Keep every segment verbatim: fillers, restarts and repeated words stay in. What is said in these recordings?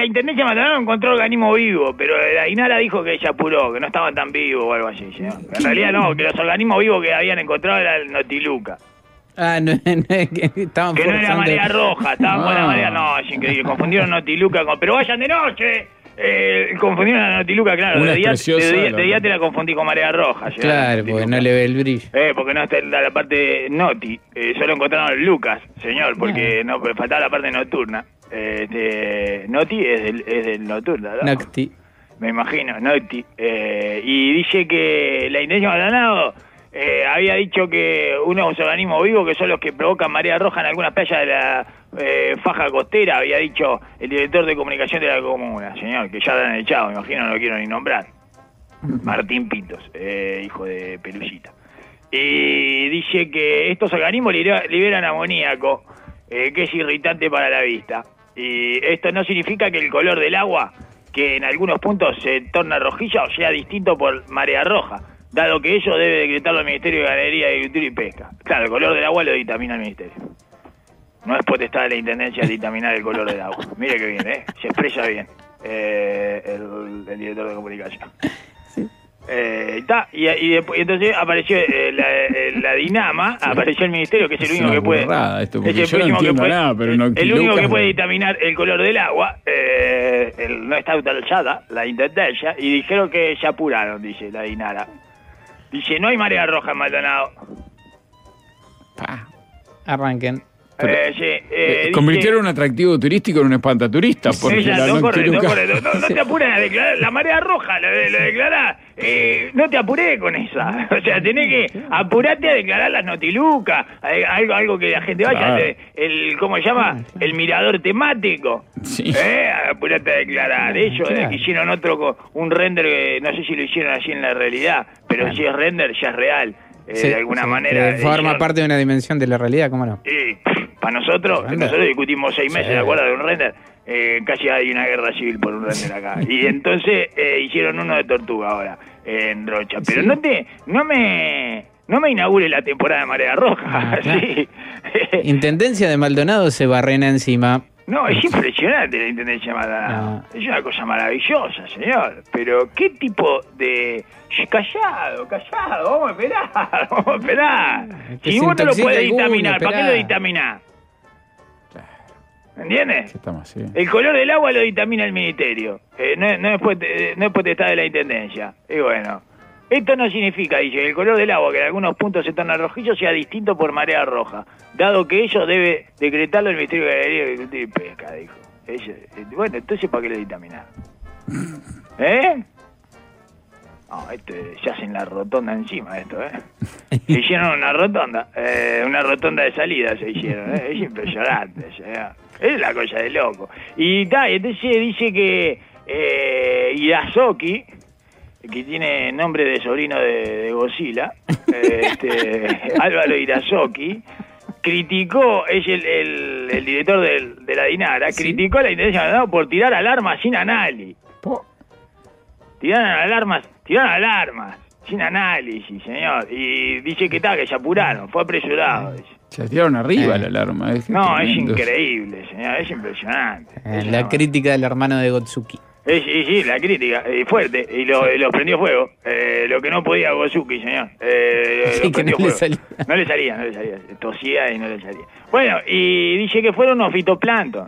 la Intendencia de Maldonado encontró organismo vivo, pero la INARA dijo que se apuró, que no estaban tan vivos o algo así, señor. En realidad no, que los organismos vivos que habían encontrado era el Notiluca. Ah, no, no, que estaban Que no era forzando- marea roja, estaban con la Ah. marea... No, es increíble, confundieron Notiluca con... ¡Pero vayan de noche! Eh, confundieron a Notiluca, claro, Una de día, es preciosa, de, día, la de día otra. te la confundí con marea roja. ya, Claro, Notiluca. porque no le ve el brillo. Eh, porque no está la, la parte Noti, eh, solo encontraron Lucas, señor, porque no, pues faltaba la parte nocturna. Eh, este, Noti es del, es del nocturno, ¿no? Nocti. Me imagino, Noti. Eh, y dice que la Intendencia de Maldonado eh, había dicho que unos organismos vivos que son los que provocan marea roja en algunas playas de la eh, faja costera, había dicho el director de comunicación de la comuna, señor, que ya lo han echado, me imagino, no lo quiero ni nombrar. Martín Pitos, eh, hijo de Pelullita. Y dice que estos organismos libera- liberan amoníaco, eh, que es irritante para la vista. Y esto no significa que el color del agua, que en algunos puntos se torna rojiza, o sea distinto por marea roja, dado que ello debe decretarlo el Ministerio de Ganadería, Agricultura y Pesca. Claro, el color del agua lo dictamina el Ministerio. No es potestad de la Intendencia dictaminar el color del agua. Mire que bien, ¿eh? Se expresa bien eh, el, el director de comunicación. Eh, ta, y, y, después, y entonces apareció eh, la, eh, la Dinama, apareció el Ministerio, que es el Es único una que puede... burrada esto, porque es el yo no último que entiendo puede- nada, pero el, el Noctiluca- único que puede dictaminar el color del agua, eh, el, no está autorizada, la Intendencia, y dijeron que se apuraron, dice la Dinara. Dice, no hay marea roja en Maldonado. Pa. Arranquen. Pero, Eh, sí, eh, Eh, dice- convirtieron un atractivo turístico en un espantaturista, porque Ella, la no, correcto, Noctiluca- correcto. No, no te apures a declarar la marea roja, lo, de- lo declarás. Eh, no te apures con esa. O sea, tenés que apurarte a declarar las Notilucas, eh, algo, algo que la gente vaya, Claro. el, el- ¿cómo se llama? El mirador temático. Sí. Eh, apurate a declarar. Ellos eh, Claro. que hicieron otro, co- un render, que no sé si lo hicieron así en la realidad, pero si es render ya es real. Eh, Sí, de alguna sí, manera. que forma hicieron- parte de una dimensión de la realidad, ¿cómo no? y para nosotros, que Render. nosotros discutimos seis meses, Sí. ¿de acuerdo? De un render, eh, casi hay una guerra civil por un render acá. Y entonces eh, hicieron uno de Tortuga ahora, en Rocha. Pero Sí. no te, no me, no me inaugure la temporada de Marea Roja, Ah, claro. sí. Intendencia de Maldonado se barrena encima. No, es impresionante la Intendencia de Maldonado. Ah. Es una cosa maravillosa, señor. Pero, ¿qué tipo de...? Shh, Callado, callado, vamos a esperar, vamos a esperar. Que Si se vos no lo intoxica podés alguno, dictaminar, ¿para qué esperá. lo dictaminás? ¿Entiendes? ¿Qué estamos así? El color del agua lo dictamina el Ministerio. Eh, no, es- no, es pot- eh, no es potestad de la Intendencia. Y bueno, esto no significa, dice, que el color del agua, que en algunos puntos se torna rojizo, sea distinto por marea roja, dado que ello debe decretarlo el Ministerio de Ganadería, Agricultura y Pesca, dijo. Ella- eh, bueno, entonces, ¿para qué lo dictaminar? ¿Eh? No, esto eh, se hacen la rotonda encima, esto, ¿eh? Se hicieron una rotonda, eh, una rotonda de salida se hicieron, ¿eh? Es impresionante, señor. Es la cosa de loco. Y tal, entonces dice que eh, Irazoki, que tiene nombre de sobrino de, de Godzilla, eh, este, Álvaro Irazoki, criticó, es el, el, el director del, de la Dinara, criticó a la Intendencia de Maldonado por tirar alarmas sin análisis. Po- Tiraron alarmas, tiraron alarmas, sin análisis, señor. Y dice que está, que se apuraron, fue apresurado. Dice. Se tiraron arriba Eh. la alarma. Es No, es tremendo. increíble, señor, es impresionante. Eh, Es la una- crítica del hermano de Gotsuki. Eh, sí, sí, la crítica, eh, fuerte, y lo, lo prendió fuego. Eh, lo que no podía Gozuki, señor. Eh, Sí, lo que prendió no le fuego. salía. No le salía, no le salía. Tosía y no le salía. Bueno, y dice que fueron unos fitoplancton,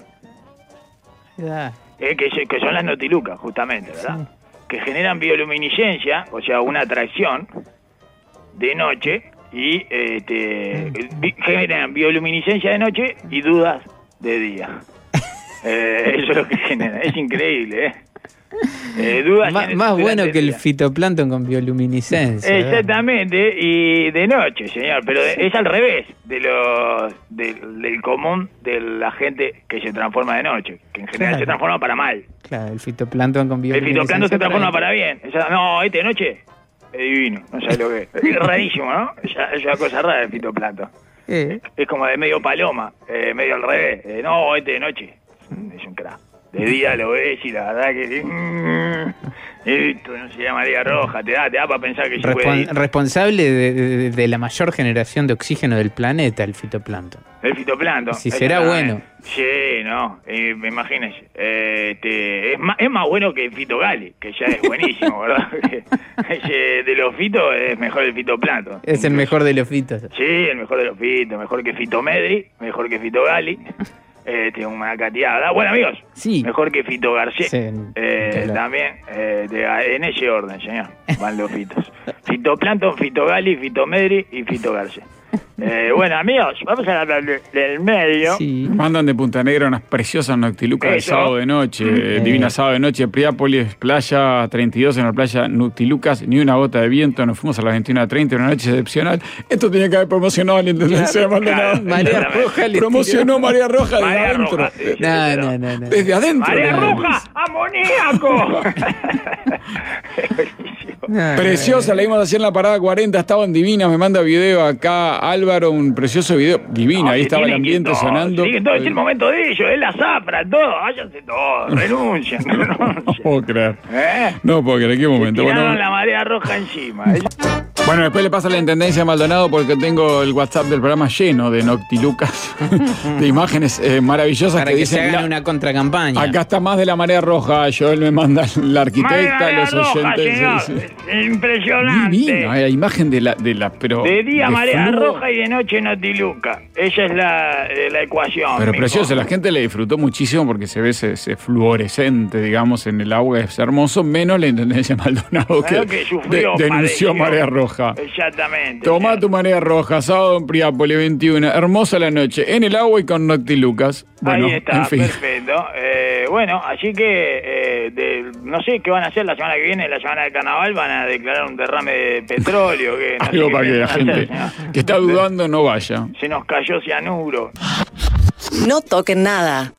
Ah, eh, que, se- que son las notilucas, justamente, ¿verdad? Sí. Que generan bioluminiscencia, o sea, una atracción de noche, y este, bi- generan bioluminiscencia de noche y dudas de día. Eh, eso es lo que genera, es increíble, ¿eh? Eh, dudas Má- en- más durante bueno que el día. fitoplancton con bioluminiscencia. ¿verdad? Exactamente, y de noche, señor, pero de- es al revés de los del, del común de la gente que se transforma de noche, que en general Claro. se transforma para mal. Claro, el fitoplancton con El bioluminiscencia. fitoplancton se transforma trae- para bien. Esa- no, este de noche es divino, no sabes lo que es. Es rarísimo, ¿no? Es, es una cosa rara el fitoplancton. Eh, Es como de medio paloma, eh, medio al revés. Eh, no, este de noche es un crack. De día lo ves y la verdad que... mm, Esto no sería María Roja, te da, te da para pensar que yo Respon- voy responsable de, de- de la mayor generación de oxígeno del planeta, el fitoplancton. El fitoplancton. Si será Exactamente. bueno. Sí, no, eh, imagínese. Eh, este, es, más, es más bueno que el fitogali, que ya es buenísimo, ¿verdad? Ese de los fitos es mejor el fitoplancton. Es el mejor de los fitos. Sí, el mejor de los fitos, mejor que Fitomedri, mejor que Fitogali. Eh, tiene una cantidad, ¿verdad? Bueno, amigos, Sí. mejor que Fito Garcés. Sí, eh, claro. También, eh, de- en ese orden, señor, van los fitos. Fitoplancton, Fitogali, Fitomedri y Fito Garcés. Eh, bueno, amigos, vamos a hablar de- del medio. Sí. Mandan de Punta Negra unas preciosas noctilucas de Eso. sábado de noche, eh, divina sábado de noche, Priápolis, playa treinta y dos en la playa Noctilucas, ni una gota de viento, nos fuimos a las veintiuna treinta, una noche excepcional. Esto tenía que haber promocionado la Intendencia de Maldonado. Claro, María exactamente. Roja le Promocionó tiró- María Roja desde María adentro. Roja, sí, sí, No, pero- no, no, no. Desde adentro. ¡María ¿no? Roja, amoníaco! No, Preciosa, la vimos hacer en la parada cuarenta, estaban divinas, me manda video acá Álvaro, un precioso video, divina, ahí No, estaba el tienen que ambiente todo, sonando. tienen que todo, es el momento de ellos, es la zafra, todo, váyanse todos, renuncian, No renuncian. puedo creer. ¿Eh? No puedo creer, qué momento. Tiraron Bueno, la marea roja encima. bueno, después le pasa a la Intendencia de Maldonado porque tengo el WhatsApp del programa lleno de noctilucas, de imágenes eh, maravillosas Para que, que, dicen... se hagan la- una contracampaña. Acá está más de la marea roja, Joel me manda la arquitecta, Marea los roja, oyentes. señor, sí, sí. impresionante. Divino, eh, la imagen de la, de la, pero... De día marea flujo. roja y de noche notiluca. Esa es la, eh, la ecuación. Pero mijo. precioso, la gente le disfrutó muchísimo porque se ve ese, ese fluorescente, digamos, en el agua, es hermoso, menos la Intendencia de Maldonado que, Claro que sufrió, de- denunció padeció. marea roja. Exactamente. Tomá sí. tu marea roja, sábado en Priápolis veintiuno, hermosa la noche, en el agua y con noctilucas. Bueno, Ahí está, en fin. perfecto. Eh, bueno, así que eh, de- no sé qué van a hacer la semana que viene, la semana de carnaval, van a declarar un derrame de petróleo. Que no sé Algo qué para que la piensan gente hacer, señor. que está dudando no vaya. Se nos cayó cianuro. No toquen nada.